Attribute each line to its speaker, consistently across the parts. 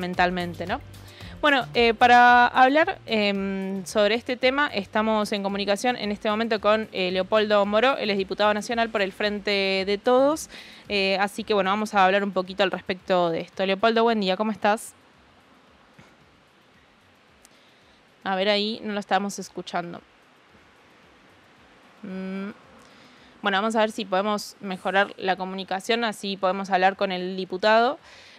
Speaker 1: fundamentalmente, ¿no? Bueno, para hablar sobre este tema estamos en comunicación en este momento con Leopoldo Moró, él es diputado nacional por el Frente de Todos, así que bueno, vamos a hablar un poquito al respecto de esto. Leopoldo, buen día, ¿cómo estás? A ver, ahí no lo estábamos escuchando. Bueno, vamos a ver si podemos mejorar la comunicación, así podemos hablar con el diputado.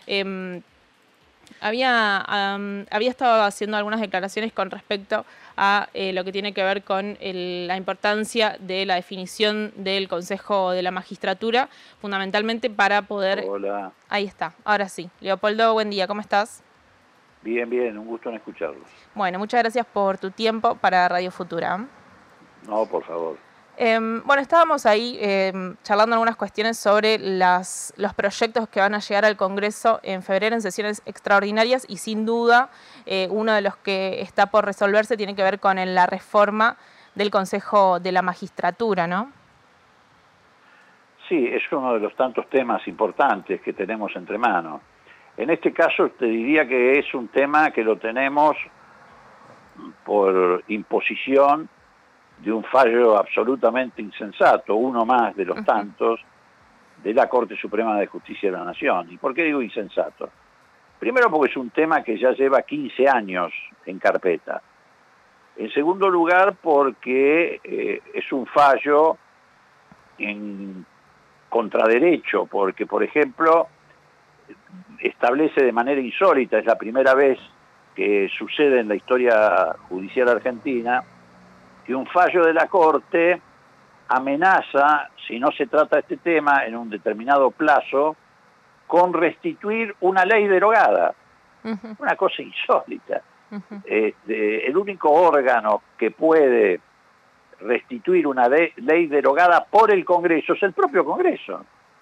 Speaker 1: Había estado haciendo algunas declaraciones con respecto a lo que tiene que ver con la importancia de la definición del Consejo de la Magistratura, fundamentalmente para poder...
Speaker 2: Hola.
Speaker 1: Ahí está, ahora sí. Leopoldo, buen día, ¿cómo estás?
Speaker 2: Bien, bien, un gusto en escucharlos.
Speaker 1: Bueno, muchas gracias por tu tiempo para Radio Futura.
Speaker 2: No, por favor.
Speaker 1: Bueno, estábamos ahí charlando algunas cuestiones sobre los proyectos que van a llegar al Congreso en febrero en sesiones extraordinarias y sin duda uno de los que está por resolverse tiene que ver con la reforma del Consejo de la Magistratura, ¿no?
Speaker 2: Sí, es uno de los tantos temas importantes que tenemos entre manos. En este caso te diría que es un tema que lo tenemos por imposición de un fallo absolutamente insensato, uno más de los tantos, de la Corte Suprema de Justicia de la Nación. ¿Y por qué digo insensato? Primero porque es un tema que ya lleva 15 años en carpeta. En segundo lugar porque es un fallo en contraderecho, porque por ejemplo establece de manera insólita, es la primera vez que sucede en la historia judicial argentina, que un fallo de la Corte amenaza, si no se trata este tema en un determinado plazo, con restituir una ley derogada. Una cosa insólita. El único órgano que puede restituir una ley derogada por el Congreso es el propio Congreso.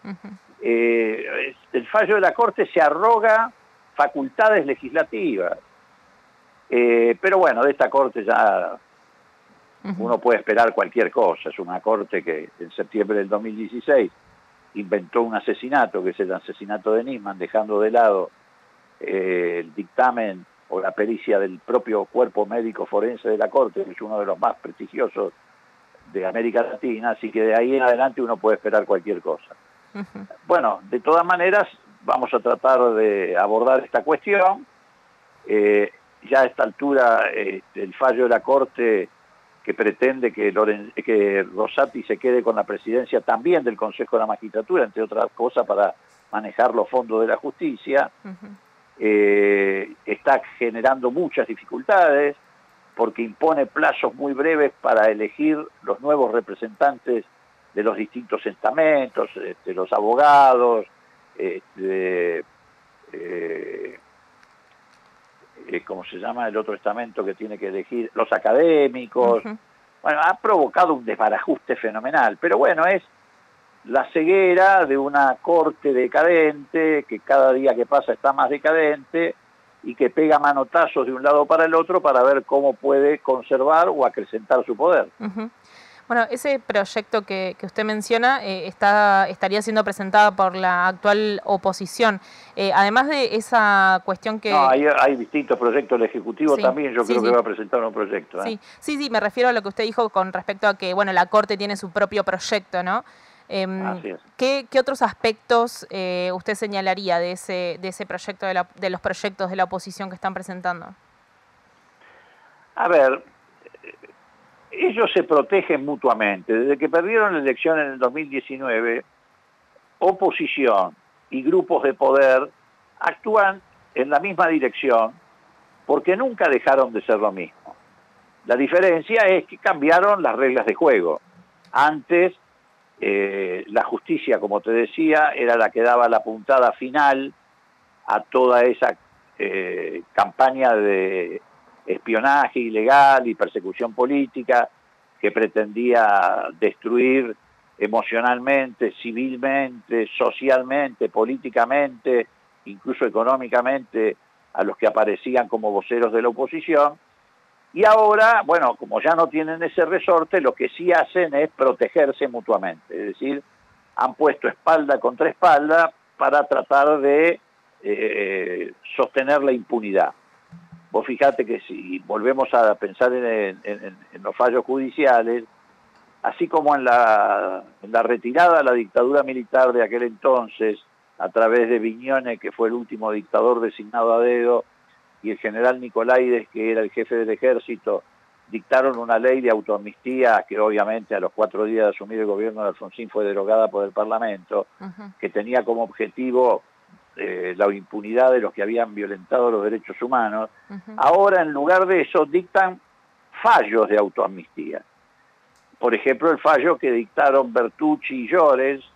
Speaker 2: El fallo de la Corte se arroga facultades legislativas. Pero bueno, de esta Corte ya uno puede esperar cualquier cosa. Es una Corte que en septiembre del 2016 inventó un asesinato, que es el asesinato de Nisman, dejando de lado el dictamen o la pericia del propio cuerpo médico forense de la Corte, que es uno de los más prestigiosos de América Latina, así que de ahí en adelante uno puede esperar cualquier cosa. Bueno, de todas maneras, vamos a tratar de abordar esta cuestión. Ya a esta altura, el fallo de la Corte que pretende que Rosati se quede con la presidencia también del Consejo de la Magistratura, entre otras cosas para manejar los fondos de la justicia, está generando muchas dificultades porque impone plazos muy breves para elegir los nuevos representantes de los distintos estamentos, los abogados, ¿cómo se llama el otro estamento que tiene que elegir? Los académicos. Bueno, ha provocado un desbarajuste fenomenal, pero bueno, es la ceguera de una corte decadente, que cada día que pasa está más decadente, y que pega manotazos de un lado para el otro para ver cómo puede conservar o acrecentar su poder.
Speaker 1: Bueno, ese proyecto que usted menciona estaría siendo presentado por la actual oposición. Además de esa cuestión que...
Speaker 2: No, hay distintos proyectos. El Ejecutivo también creo que va a presentar un proyecto.
Speaker 1: Sí, me refiero a lo que usted dijo con respecto a que, bueno, la Corte tiene su propio proyecto, ¿no?
Speaker 2: Así es.
Speaker 1: ¿Qué otros aspectos usted señalaría de ese proyecto, de los proyectos de la oposición que están presentando?
Speaker 2: A ver, ellos se protegen mutuamente. Desde que perdieron la elección en el 2019, oposición y grupos de poder actúan en la misma dirección porque nunca dejaron de ser lo mismo. La diferencia es que cambiaron las reglas de juego. Antes, la justicia, como te decía, era la que daba la puntada final a toda esa campaña de espionaje ilegal y persecución política que pretendía destruir emocionalmente, civilmente, socialmente, políticamente, incluso económicamente a los que aparecían como voceros de la oposición. Y ahora, bueno, como ya no tienen ese resorte, lo que sí hacen es protegerse mutuamente, es decir, han puesto espalda contra espalda para tratar de sostener la impunidad. Vos fijate que si volvemos a pensar en los fallos judiciales, así como en la retirada de la dictadura militar de aquel entonces, a través de Viñones, que fue el último dictador designado a dedo, y el general Nicolaides, que era el jefe del ejército, dictaron una ley de autoamnistía que obviamente a los 4 días de asumir el gobierno de Alfonsín fue derogada por el Parlamento, que tenía como objetivo la impunidad de los que habían violentado los derechos humanos. Ahora, en lugar de eso, dictan fallos de autoamnistía. Por ejemplo, el fallo que dictaron Bertucci y Llorens,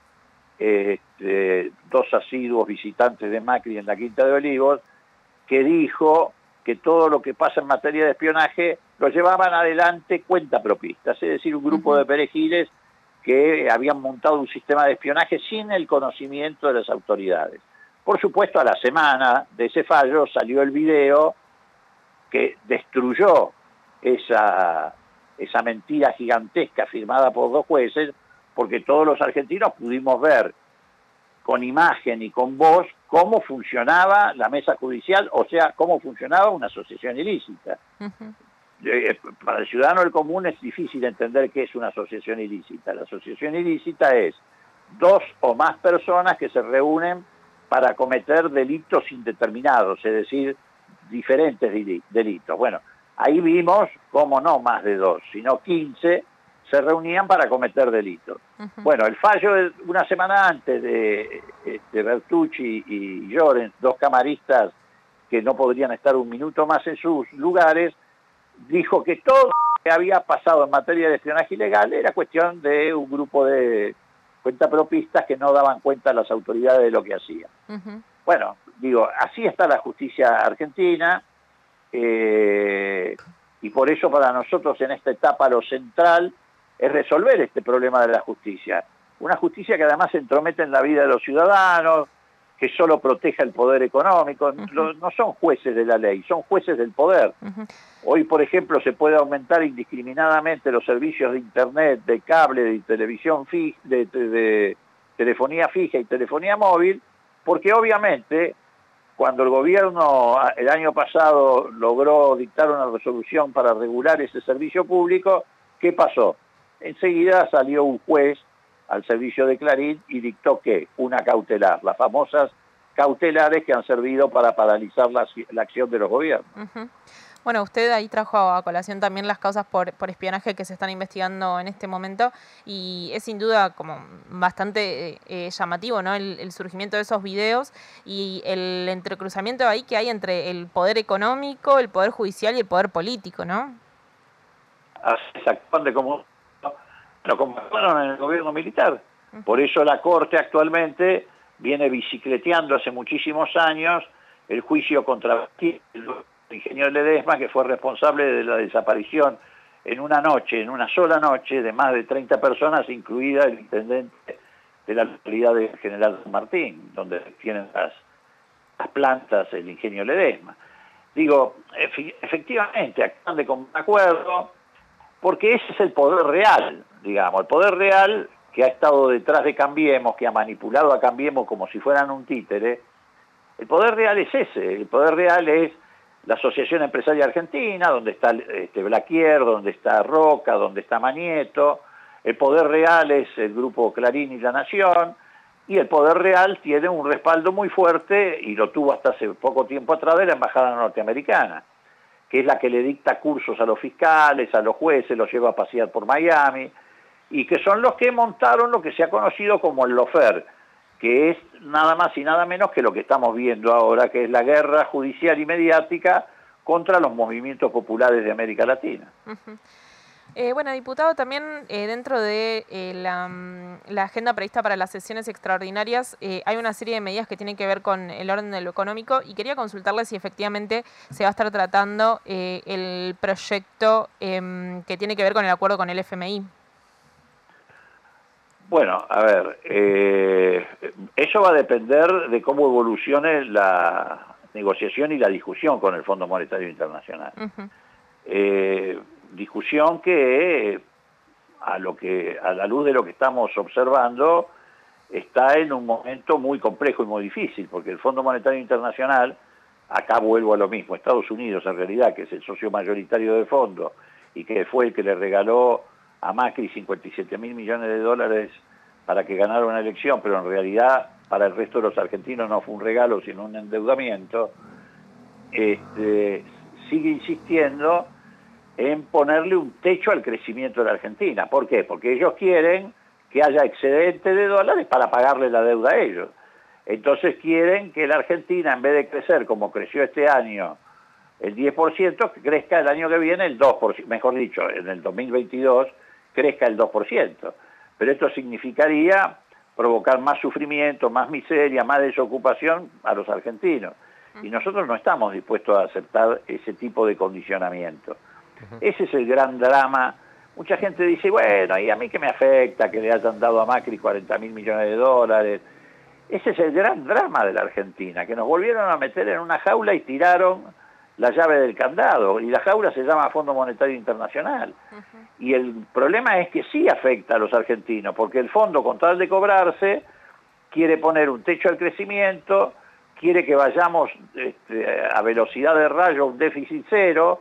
Speaker 2: dos asiduos visitantes de Macri en la Quinta de Olivos, que dijo que todo lo que pasa en materia de espionaje lo llevaban adelante cuentapropistas, es decir, un grupo de perejiles que habían montado un sistema de espionaje sin el conocimiento de las autoridades. Por supuesto, a la semana de ese fallo salió el video que destruyó esa mentira gigantesca firmada por 2 jueces, porque todos los argentinos pudimos ver con imagen y con voz cómo funcionaba la mesa judicial, o sea, cómo funcionaba una asociación ilícita. Para el ciudadano del común es difícil entender qué es una asociación ilícita. La asociación ilícita es 2 o más personas que se reúnen para cometer delitos indeterminados, es decir, diferentes delitos. Bueno, ahí vimos cómo no más de 2, sino 15 se reunían para cometer delitos. Bueno, el fallo de una semana antes de Bertucci y Llorens, 2 camaristas que no podrían estar un minuto más en sus lugares, dijo que todo lo que había pasado en materia de espionaje ilegal era cuestión de un grupo de cuentapropistas que no daban cuenta a las autoridades de lo que hacían. Bueno, digo, así está la justicia argentina, y por eso para nosotros en esta etapa lo central es resolver este problema de la justicia. Una justicia que además se entromete en la vida de los ciudadanos, que solo proteja el poder económico. No son jueces de la ley, son jueces del poder. Hoy, por ejemplo, se puede aumentar indiscriminadamente los servicios de internet, de cable, de televisión fija, de telefonía fija y telefonía móvil, porque obviamente cuando el gobierno el año pasado logró dictar una resolución para regular ese servicio público, ¿qué pasó? Enseguida salió un juez al servicio de Clarín y dictó ¿qué? Una cautelar, las famosas cautelares que han servido para paralizar la acción de los gobiernos.
Speaker 1: Bueno, usted ahí trajo a colación también las causas por espionaje que se están investigando en este momento, y es sin duda como bastante llamativo, ¿no? El surgimiento de esos videos y el entrecruzamiento ahí que hay entre el poder económico, el poder judicial y el poder político, ¿no?
Speaker 2: Así exactamente como actuaron en el gobierno militar. Por eso la Corte actualmente viene bicicleteando hace muchísimos años el juicio contra el ingeniero Ledesma, que fue responsable de la desaparición en una sola noche, de más de 30 personas, incluida el intendente de la localidad de General San Martín, donde tienen las plantas el ingenio Ledesma. Digo, efectivamente, actúan de común acuerdo, porque ese es el poder real, digamos, el poder real que ha estado detrás de Cambiemos, que ha manipulado a Cambiemos como si fueran un títere. El poder real es ese, el poder real es la Asociación Empresaria Argentina, donde está Blaquier, donde está Roca, donde está Manieto. El poder real es el grupo Clarín y La Nación, y el poder real tiene un respaldo muy fuerte, y lo tuvo hasta hace poco tiempo atrás, de la Embajada Norteamericana, que es la que le dicta cursos a los fiscales, a los jueces, los lleva a pasear por Miami, y que son los que montaron lo que se ha conocido como el lawfare, que es nada más y nada menos que lo que estamos viendo ahora, que es la guerra judicial y mediática contra los movimientos populares de América Latina.
Speaker 1: Bueno, diputado, también dentro de la agenda prevista para las sesiones extraordinarias hay una serie de medidas que tienen que ver con el orden de lo económico, y quería consultarle si efectivamente se va a estar tratando el proyecto que tiene que ver con el acuerdo con el FMI.
Speaker 2: Bueno, a ver, eso va a depender de cómo evolucione la negociación y la discusión con el Fondo Monetario Internacional. Discusión que a la luz de lo que estamos observando está en un momento muy complejo y muy difícil, porque el Fondo Monetario Internacional, acá vuelvo a lo mismo, Estados Unidos en realidad, que es el socio mayoritario del fondo, y que fue el que le regaló a Macri 57.000 millones de dólares para que ganara una elección, pero en realidad para el resto de los argentinos no fue un regalo, sino un endeudamiento, sigue insistiendo en ponerle un techo al crecimiento de la Argentina. ¿Por qué? Porque ellos quieren que haya excedente de dólares para pagarle la deuda a ellos. Entonces quieren que la Argentina, en vez de crecer como creció este año el 10%, que crezca el año que viene el 2%, mejor dicho, en el 2022 crezca el 2%. Pero esto significaría provocar más sufrimiento, más miseria, más desocupación a los argentinos. Y nosotros no estamos dispuestos a aceptar ese tipo de condicionamiento. Ese es el gran drama. Mucha gente dice, bueno, ¿y a mí qué me afecta que le hayan dado a Macri 40.000 millones de dólares? Ese es el gran drama de la Argentina, que nos volvieron a meter en una jaula y tiraron la llave del candado, y la jaula se llama Fondo Monetario Internacional. Y el problema es que sí afecta a los argentinos, porque el fondo, con tal de cobrarse, quiere poner un techo al crecimiento, quiere que vayamos a velocidad de rayo, un déficit cero.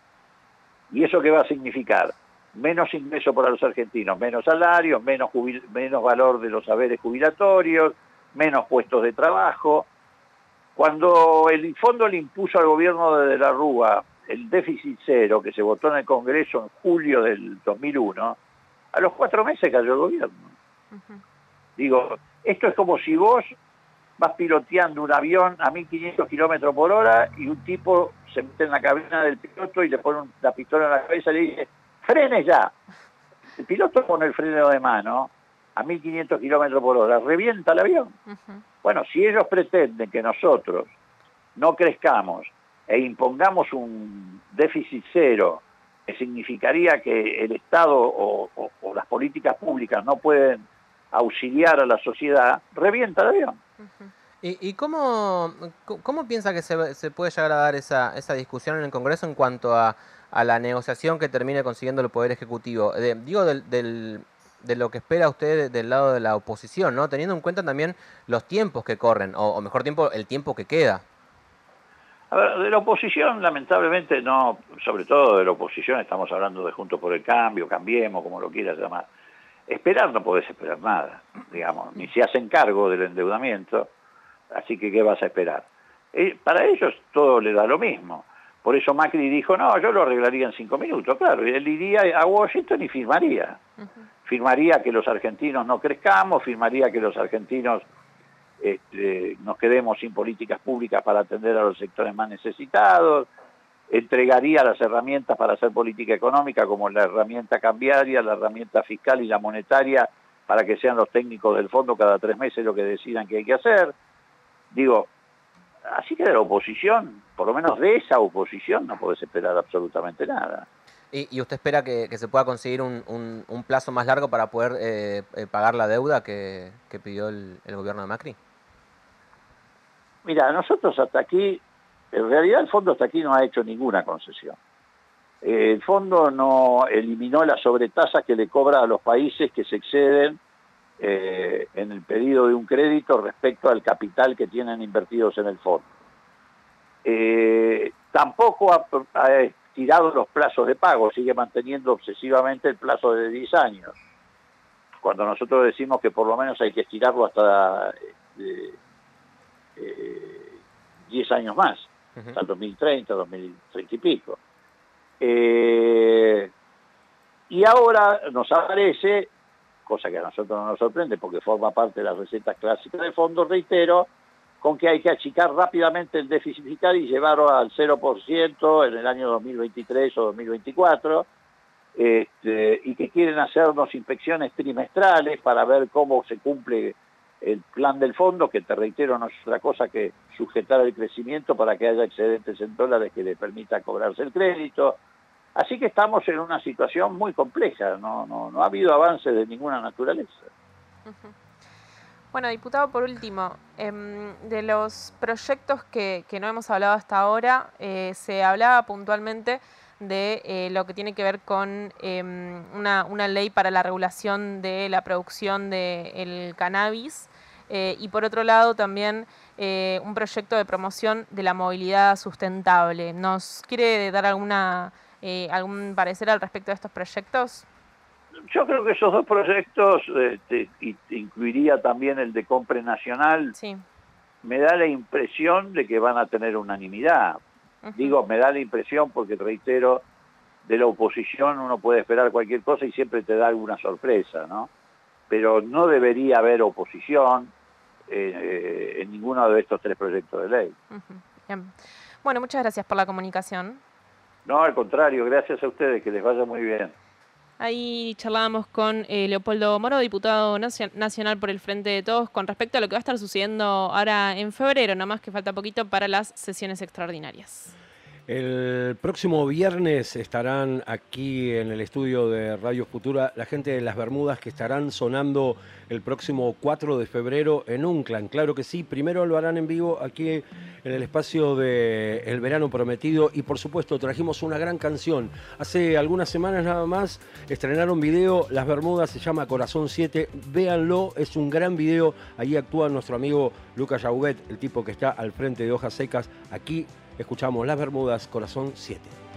Speaker 2: ¿Y eso qué va a significar? Menos ingreso para los argentinos, menos salarios, menos valor de los saberes jubilatorios, menos puestos de trabajo. Cuando el fondo le impuso al gobierno de la Rúa el déficit cero que se votó en el Congreso en julio del 2001, a los 4 meses cayó el gobierno. Digo, esto es como si vos vas piloteando un avión a 1.500 kilómetros por hora y un tipo se mete en la cabina del piloto y le pone la pistola en la cabeza y le dice, ¡frene ya! El piloto pone el freno de mano a 1.500 kilómetros por hora, revienta el avión. Bueno, si ellos pretenden que nosotros no crezcamos e impongamos un déficit cero, que significaría que el Estado o las políticas públicas no pueden auxiliar a la sociedad, revienta el avión.
Speaker 3: ¿Y cómo piensa que se puede llegar a dar esa discusión en el Congreso en cuanto a la negociación que termine consiguiendo el Poder Ejecutivo? Digo, de lo que espera usted del lado de la oposición, ¿no? Teniendo en cuenta también los tiempos que corren, o mejor tiempo, el tiempo que queda.
Speaker 2: A ver, de la oposición, lamentablemente, no, sobre todo de la oposición, estamos hablando de Juntos por el Cambio, Cambiemos, como lo quieras llamar. Esperar no podés esperar nada, digamos, ni se hacen cargo del endeudamiento, así que ¿qué vas a esperar? Para ellos todo le da lo mismo. Por eso Macri dijo, no, yo lo arreglaría en 5 minutos. Claro, él iría a Washington y firmaría. Firmaría que los argentinos no crezcamos, firmaría que los argentinos nos quedemos sin políticas públicas para atender a los sectores más necesitados, entregaría las herramientas para hacer política económica, como la herramienta cambiaria, la herramienta fiscal y la monetaria, para que sean los técnicos del fondo cada 3 meses lo que decidan que hay que hacer. Digo, así que de la oposición, por lo menos de esa oposición, no podés esperar absolutamente nada.
Speaker 3: ¿Y usted espera que se pueda conseguir un plazo más largo para poder pagar la deuda que pidió el gobierno de Macri?
Speaker 2: Mira, nosotros hasta aquí, en realidad el fondo hasta aquí no ha hecho ninguna concesión. El fondo no eliminó la sobretasa que le cobra a los países que se exceden en el pedido de un crédito respecto al capital que tienen invertidos en el fondo. Tampoco ha estirado los plazos de pago, sigue manteniendo obsesivamente el plazo de 10 años. Cuando nosotros decimos que por lo menos hay que estirarlo hasta 10 años más, hasta el 2030, 2030 y pico. Y ahora nos aparece, cosa que a nosotros no nos sorprende porque forma parte de las recetas clásicas del fondo, reitero, con que hay que achicar rápidamente el déficit fiscal y llevarlo al 0% en el año 2023 o 2024, y que quieren hacernos inspecciones trimestrales para ver cómo se cumple el plan del fondo, que te reitero no es otra cosa que sujetar el crecimiento para que haya excedentes en dólares que le permita cobrarse el crédito. Así que estamos en una situación muy compleja, no ha habido avances de ninguna naturaleza.
Speaker 1: Bueno, diputado, por último, de los proyectos que no hemos hablado hasta ahora, se hablaba puntualmente de lo que tiene que ver con una ley para la regulación de la producción del cannabis y por otro lado también un proyecto de promoción de la movilidad sustentable. ¿Nos quiere dar algún parecer al respecto de estos proyectos?
Speaker 2: Yo creo que esos dos proyectos, incluiría también el de Compre Nacional,
Speaker 1: sí.
Speaker 2: Me da la impresión de que van a tener unanimidad. Digo, me da la impresión porque, reitero, de la oposición uno puede esperar cualquier cosa y siempre te da alguna sorpresa, ¿no? Pero no debería haber oposición en ninguno de estos tres proyectos de ley.
Speaker 1: Bien. Bueno, muchas gracias por la comunicación.
Speaker 2: No, al contrario, gracias a ustedes, que les vaya muy bien.
Speaker 1: Ahí charlábamos con Leopoldo Moro, diputado nacional por el Frente de Todos, con respecto a lo que va a estar sucediendo ahora en febrero, nomás que falta poquito para las sesiones extraordinarias.
Speaker 4: El próximo viernes estarán aquí en el estudio de Radio Futura la gente de Las Bermudas que estarán sonando el próximo 4 de febrero en Unclan. Claro que sí, primero lo harán en vivo aquí en el espacio de El Verano Prometido y por supuesto trajimos una gran canción. Hace algunas semanas nada más estrenaron video, Las Bermudas se llama Corazón 7, véanlo, es un gran video, ahí actúa nuestro amigo Lucas Jauguet, el tipo que está al frente de Hojas Secas, aquí escuchamos Las Bermudas, Corazón 7.